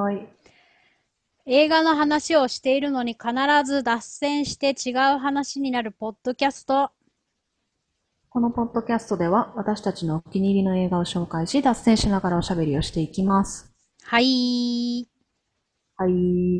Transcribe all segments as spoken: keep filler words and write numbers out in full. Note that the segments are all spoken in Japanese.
はい。 映画の話をしているのに必ず脱線して違う話になるポッドキャスト。 このポッドキャストでは、私たちのお気に入りの映画を紹介し、脱線しながらおしゃべりをしていきます。 はい。 はい。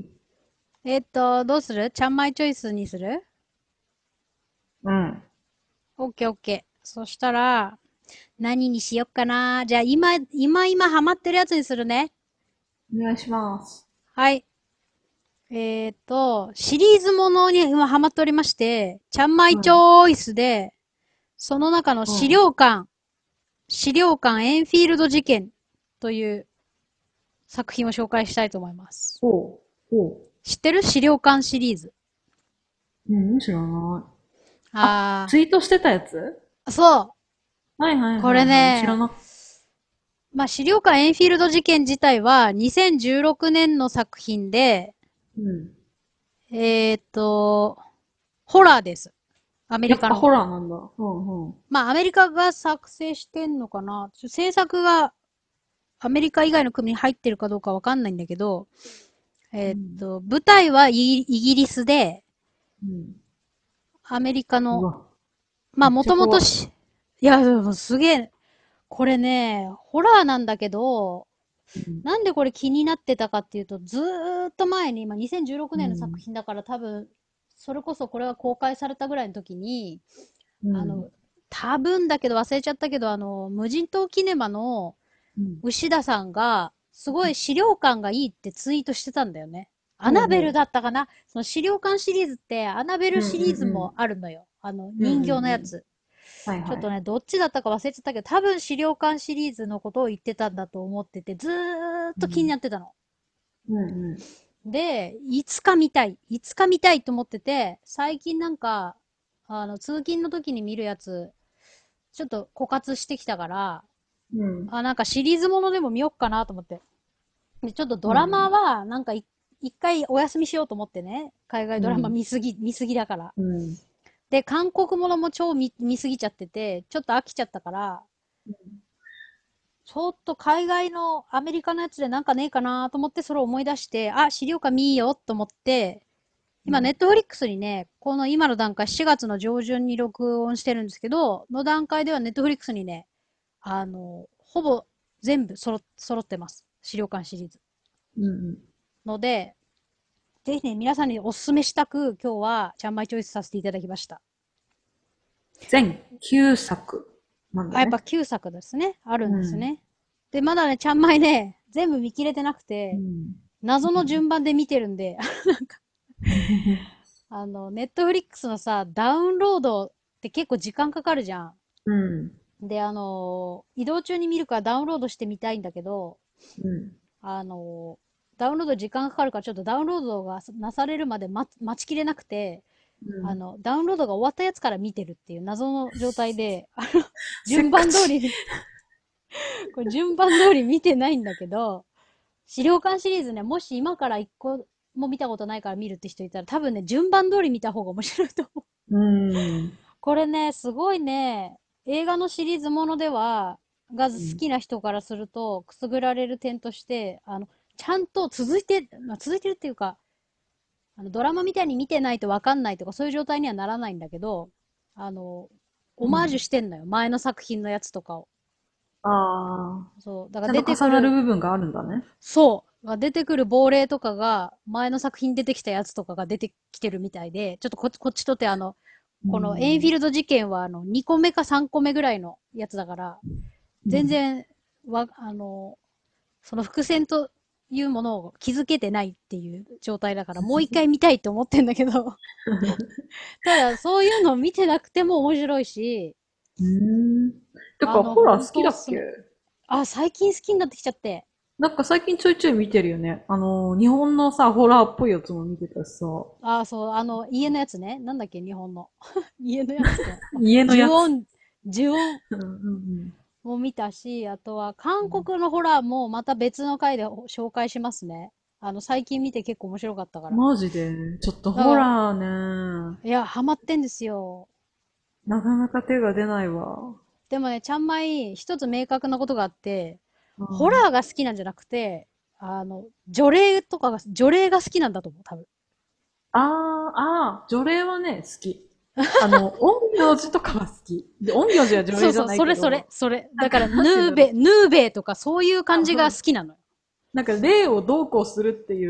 えっと、どうするちゃんまいチョイスにする？ うん。 オッケーオッケー。そしたら、何にしよっかな。じゃあ今、今今ハマってるやつにするね。 お願いします。 はい。えっと、シリーズものに今ハマっておりまして、ちゃんまいチはい。 ョイスで、その中の資うん。 料館、資料館エンフィールド事件という作品を紹介したいと思います。 ほう。ほ知ってる資料館シリーズ。 う。うん、知らない。あ、 あツイートしてたやつ。 あ、そう。 はいはいこれはいはい。知らね、 な。 まあ、資料館エンフィールド事件自体はにせんじゅうろくねんの作品で、 うん。 えーっと、ホラーです。アメやっぱホリカの。 ラーなんだ。うんうん。 まあ、アメリカが作成してんのかな、制作がアメリカ以外の国に入ってるかどうかわかんないんだけど、えーっうん。 と、舞台はイギイギリスで、 うん。 アメリカの、 うわ、 まあ、 めっもともとちゃ怖い。 し、いや、でもすげえ、これね、ホラーなんだけど、 うん。 なんでこれ気になってたかっていうと、ずーっと前に、まあ、にせんじゅうろくねんの作うん。 品だから多分、それこそこれが公開されたぐらいの時に、 うん。 あの、多分だけど忘れちゃったけど、あの、無人島キネマのうん。 牛田さんが、すごい資料館がいいってツイートしてたんだよね。アナベルほうほだったかな。その資料館シリーズって、アナベう。うんルシリーズもうんあるのよ。あの、 うん。うん人形うんうん。 のやつ。 はいはい。 ちょっとね、どっちだったか忘れちゃったけど、多分資料館シリーズのことを言ってたんだと思ってて、ずーっと気にうん。 なってたの。 うんうん。 で、いつか見たい。いつか見たいと思ってて、最近なんか、あの、通勤の時に見るやつ、ちょっと枯渇してきたから、 うん。 あ、なんかシリーズものでも見よっかなと思って。で、ちょっとドラマうん。 は、なんかい一回お休みしようと思ってね。海外ドラマうん。 見すぎ、見すぎだから。 うん。 で、韓国ものも超見、見すぎちゃってて、ちょっと飽きちゃったから、ちょっと海外のアメリカのやつでなんかねえかなと思ってそれを思い出して、あ、資料館見ようと思って、今、ネッうん。 トフリックスにね、この今の段階、しがつの上旬に録音してるんですけど、の段階ではネットフリックスにね、あの、ほぼ全部揃揃ってます。資料館シリーズ。 うん。 ので、ぜひね、皆さんにお勧めしたく、今日は、ちゃんまいチョイスさせていただきました。 全きゅうさくなんだあ、やっぱね。 きゅうさくですね。あるんですうん。 ね。で、まだね、ちゃんまいね、全部見切れてなくて、 うん。 謎のうん。 順番で見てるんで、あの、ネットフリックスのさ、ダウンロードって結構時間かかるじゃん。 うん。 で、あのー移動中に見るからダウンロードしてみたいんだけど、 うん。 あのーダウンロード時間かかるからちょっとダウンロードがなされるまで待待ちきれなくて、 うん。 あの、ダウンロードが終わったやつから見てるっていう謎の状態で、あの、 せ順っかち。 番通り、これ順番通り見てないんだけど、資料館シリーズね、もし今から一個も見たことないから見るって人いたら多分ね、順番通り見た方が面白いと思う。 うん。 これね、すごいね、映画のシリーズものでは、がうん。 好きな人からすると、くすぐられる点として、あの、ちゃんと続いて、まあ、続いてるっていうか、あの、ドラマみたいに見てないとわかんないとか、そういう状態にはならないんだけど、あの、オマージュうん。 してんのよ。前の作品のやつとかを。 ああ。 そう。だから出ちゃんと重なるてくる、 部分があるんだね。 そう。出てくる亡霊とかが、前の作品に出てきたやつとかが出てきてるみたいで、ちょっとこっち、こっちとってあの、 うこのエインフィーん。 ルド事件はあの、にこめかさんこめぐらいのやつだから、 うん。 全然、わ、あの、その伏線というものを気づけてないっていう状態だから、もう一回見たいって思ってんだけど、ただそういうのを見てなくても面白いし、 うーん。てか、 あの、 ホラーほん好きだっけ？ とおすすめ。あ、最近好きになってきちゃって。 なんか最近ちょいちょい見てるよね。あの、日本のさ、ホラーっぽいやつも見てたしさ。 あ、そう、あの、家のやつね。なんだっけ、日本の。家のやつって。 家のやつ。 呪音、呪音うんうんも見たし、あとは韓うん。 国のホラーもまた別の回で紹介しますね。あの、最近見て結構面白かったから。 マジで、ちょっとだから、 ホラーね。 いや、ハマってんですよ。 なかなか手が出ないわ。 でもね、ちゃんまい一つ明確なことがあって、ホラうん。 ーが好きなんじゃなくて、 あの、除霊とかが、除霊が好きなんだと思う、多分。 あー、あー、除霊はね、好き。あの、陰陽師とかは好き。で、陰陽師は除そうそう、 霊じゃないそれそれ、 けど、 それ。 なんか、 だから、ヌなんて言うんだろう。 ーベ、ヌーベとかそういう感じがあ、 好きなのよ。 なんか、霊をどうこうするっていう、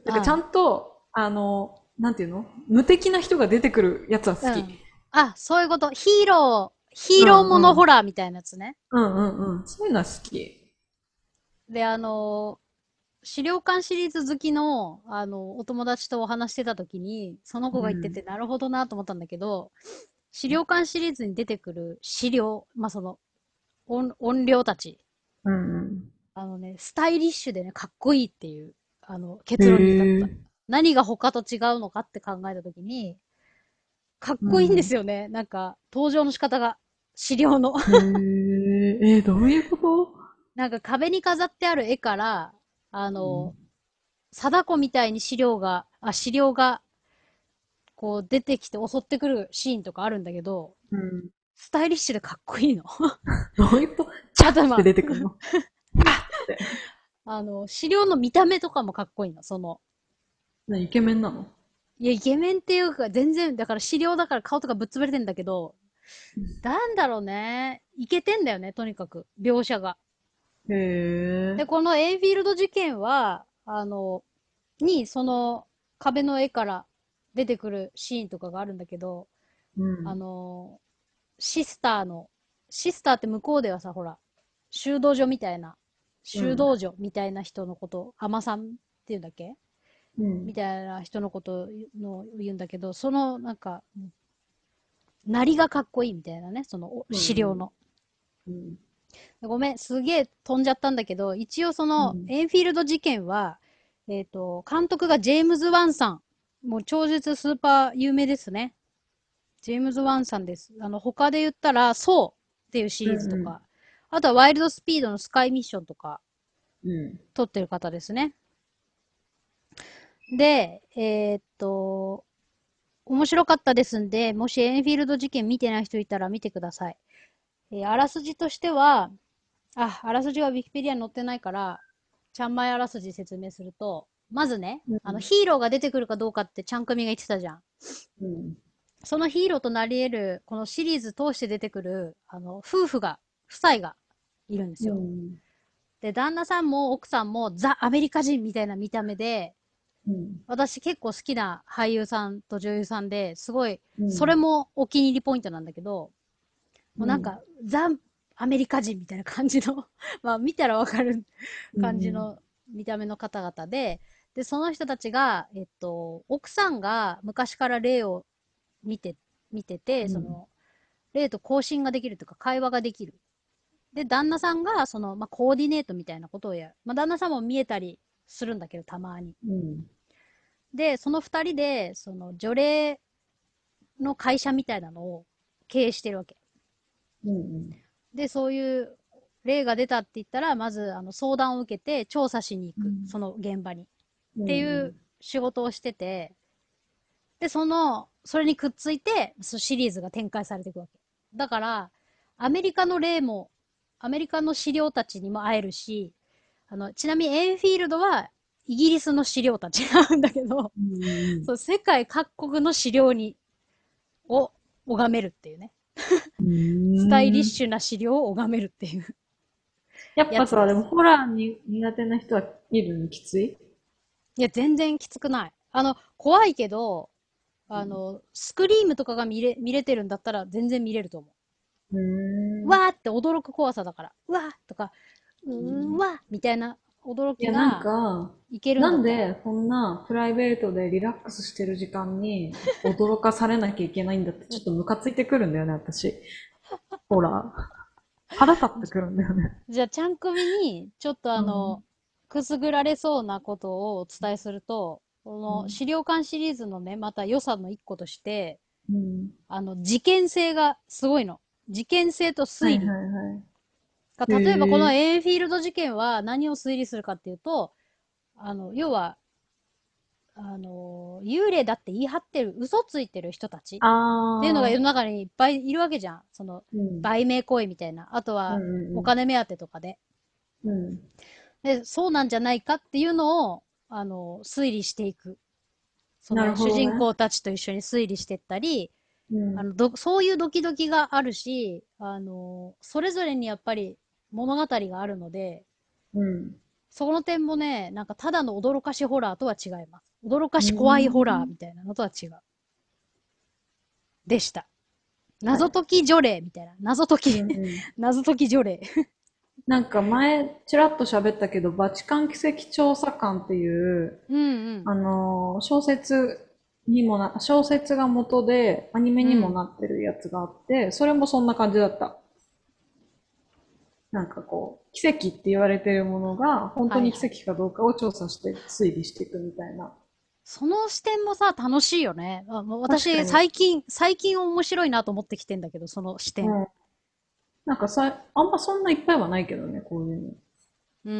なんかちゃうん。 んと、あの、なんていうの無敵な人が出てくるやつは好き。 うん。あ、そういうこと。ヒーロー、ヒうーローものんうん。 ホラーみたいなやつね。 うんうんうん。そういうのは好き。 で、あの資料館シリーズ好きの、あの、お友達とお話してた時に、その子が言ってて、 うん。 なるほどなと思ったんだけど、資料館シリーズに出てくる資料、まあ、その、音、音量たち、 うんうあのね、スタイリッシュでね、かっこいいっていう、あの、 ん。 結論に至った。 へえ。 何が他と違うのかって考えた時に、かっこいいんですうん。 よね。なんか、登場の仕方が。資料の。 へえ。えー、どういうこと？ なんか壁に飾ってある絵から、あの、 うん。 貞子みたいに資料が、あ、資料がこう出てきて襲ってくるシーンとかあるんだけど、 うん。 スタイリッシュでかっこいいの。 どういうこと？チャッってあとまあ、 出てくるの？パッって。 あの、資料の見た目とかもかっこいいの。その、 な、イケメンなの？ いや、イケメンっていうか、全然、だから資料だから顔とかぶっ潰れてんだけど、なんだろうね。イケてんだよね、とにかく。描写が。 へで、 え。 このエインフィールド事件は、あの、に、その壁の絵から出てくるシーンとかがあるんだけど、あうん。 の、シスターの、シスターって向こうではさ、ほら、修道女みたいな、 うん。 修道女みたいな人のこと、アマさんっていうんだっけうん。 みたいな人のことの言うんだけど、そのなんか、なりがかっこいいみたいなね、そのうん。 資料の。 うん。 ごめん、すげえ飛んじゃったんだけど、一応その、 うん。 エンフィールド事件は、えっ、と、監督がジェームズ・ワンさん。もう超絶スーパー有名ですね。ジェームズ・ワンさんです。あの、他で言ったら、ソーっていうシうリーズとん。 か、あとはワイルドスピードのスカイミッションとか、 うん。 撮ってる方ですね。で、えーっと、面白かったですんで、もしエンフィールド事件見てない人いたら見てください。えーあらすじとしては、あ、あらすじはウィキペディアに載ってないから、ちゃんまいあらすじ説明すると、まずね、あの、 うん。 ヒーローが出てくるかどうかってちゃん組が言ってたじゃん。 うん。 そのヒーローとなり得る、このシリーズ通して出てくる、あの、夫婦が、夫妻がいるんですうよ。 ん。 で、旦那さんも奥さんもザ・アメリカ人みたいな見た目で、 うん。 私結構好きな俳優さんと女優さんで、すごい、それうん。 もお気に入りポイントなんだけど、もううん。 なんか、ザ・アメリカ人みたいな感じのまあ見たらわかるうん。 感じの見た目の方々で、で、その人たちが、えっと、奥さんが昔から霊を見て、見てて、 うん。 その、霊と交信ができるというか会話ができる。で、旦那さんが、その、まあ、コーディネートみたいなことをやる。まあ、旦那さんも見えたりするんだけど、たまに。 うん。 で、その二人で、その、除霊の会社みたいなのを経営してるわけ。 うん。 で、そういう例が出たって言ったら、まず、あの、相談を受けて調査しに行く。 うん。 その現場に。っうん。 ていう仕事をしてて、で、その、それにくっついて、そのシリーズが展開されていくわけ。だから、アメリカの例も、アメリカの資料たちにも会えるし、あの、ちなみにエンフィールドは、イギリスの資料たちなんだけど、 うん。 そう、世界各国の資料に、を拝めるっていうね。 うスタイリッん。 シュな資料を拝めるっていうやっぱさ、でもやつです。 ホラーに苦手な人は見るのきつい？ いや、全然きつくない。あの、怖いけど、あの、スクリームとかが見れ、見れてるんだったら全然見れると思うう。 ん。 わーって驚く怖さだから。うわーとか、うーん、わーみたいな驚いや、なんきがか、 いけるんなんだったら。 でこんなプライベートでリラックスしてる時間に驚かされなきゃいけないんだってちょっとムカついてくるんだよね、私。ホラー。腹立ってじくるんだよね。 じゃあ、ちゃん組に、ちょっとあの、 うん。 くすぐられそうなことをお伝えすると、このうん。 資料館シリーズのね、また良さの一個として、 うん。 あの、事件性がすごいの。事件性とはいはい推理。 はがい。 例えばこへえ。 のエーンフィールド事件は何を推理するかっていうと、あの、要は、あの、幽霊だって言い張ってる、嘘ついてる人たちっていうのが世のあー。 中にいっぱいいるわけじゃん。その、 うん。 売名行為みたいな。あとうんは、 うんお金目当てとかで。 うん。うん。 で、そうなんじゃないかっていうのを、あの、推理していく。そなるの主ほどね。 人公たちと一緒に推理していったり、 うん。 あの、ど、そういうドキドキがあるし、あの、それぞれにやっぱり物語があるので、 うん。 その点もね、なんかただの驚かしホラーとは違います。驚かうし怖いホラーん。 みたいなのとは違う。でした。 はい。 謎解き除霊みたいな。謎解きうんうん。 謎解き除霊。 なんか前、ちらっと喋ったけど、バチカン奇跡調査官っていう、 うんうん。 あのー小説にもな、小説が元でアニメにもうん。 なってるやつがあって、それもそんな感じだった。なんかこう、奇跡って言われてるものが、本当に奇はいはい。 跡かどうかを調査して推理していくみたいな。 その視点もさ、楽しいよね。あもう私、 確かに。 最近、最近面白いなと思ってきてんだけど、その視点。 うん。なんかさ、あんまそんないっぱいはないけどね、こういうの。 うん。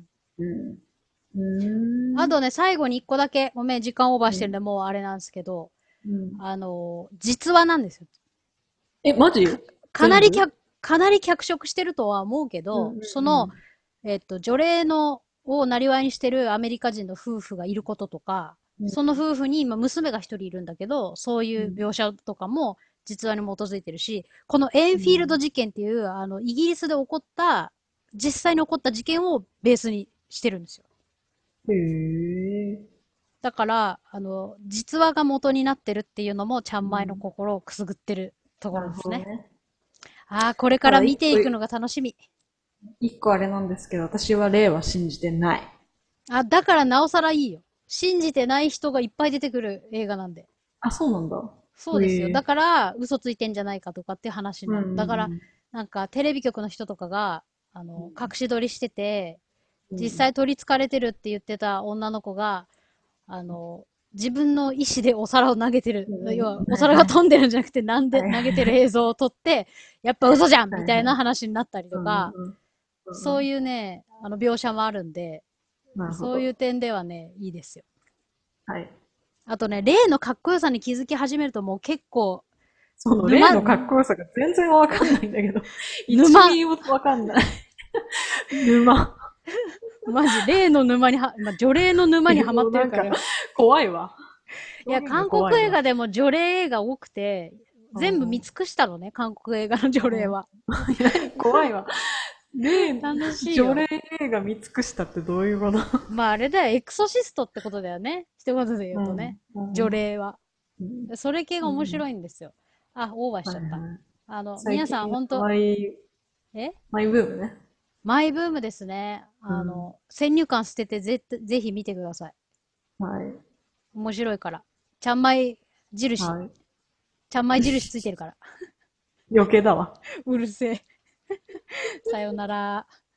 うん。うーん。 あとね、最後に一個だけ、ごめん、時間オーバーうん。 してるんで、もうあれなんですけど、 うん。 あの、実話なんですよ。 え、マか、 ジ全部かなり脚、かなり脚色してるとは思うけど、 うんうんその、 うん。 えっと、除霊の、を生りにしてるアメリカ人の夫婦がいることとか、 うんその夫婦に今娘が一人いるんだけど、そういううん描写とかも実話に基づいてるし、このエンフィールド事件っていう、あの、イギリスで起こった、実際に起こった事件をベースにしてるんですよ。 へえ。 だから、あの、実話が元になってるっていうのも、ちゃんまいのうん。 心をくすぐってるとこなるろですね。 ほどね。 ああ、これから見ただ一個、 ていくのが楽しみ。 一個あれなんですけど、私は霊は信じてない。 あ、だからなおさらいいよ。信じてない人がいっぱい出てくる映画なんで。 あ、そうなんだ。 そうですよ。だへえ。 から、嘘ついてんじゃないかとかっていう話になる。 うんうんだから、 うん。 なんか、テレビ局の人とかが、あの、隠し撮りしてて、実うん。 際取り憑かれてるって言ってた女の子が、あの、自分の意思でお皿を投げてる。 うん要は、 うん。 おはいはい。 皿が飛んでるんじゃなくて、なんではい投げてるはい。 映像を撮って、やっぱ嘘じゃんみたいなはいはい。 話になったりうとか、 んうんうん。うんそううん。 いうね、あの、描写もあるんで、 なるほそういうど。 点ではね、いいですよ。 はい。 あとね、例のかっこよさに気づき始めるともう結構、 その霊沼、 のかっこよさが全然わかんないんだけど、一沼、 ミリもわかんない。沼。 マジ、例の沼には、まあ、除霊の沼にはまっもうなんか、 てるから。い怖いわ。 や、 表現が韓怖いわ。 国映画でも除霊映画多くて、 う全部見ん。 尽くしたのね、韓国映画の除霊うん。 は。 何怖いわ。霊、 楽しい除霊よ。 映画見尽くしたってどういうこと？ まああれだよ、エクソシストってことだよね。一言で言うとね。 うん。うん。 除霊は。 うん。 それ系が面うん。 白いんですよ。あ、オーバーしちゃった。 はいはい。 あの、皆さん最近のほんと、 マイ、 えマイブームね。 マイブームですね。 うん。 あの、先入観捨ててぜ、ぜひ見てください。 はい。 面白いから。ちゃんまい印。 はい。 ちゃんまい印ついてるから。 余計だわ。 うるせえ。さよなら。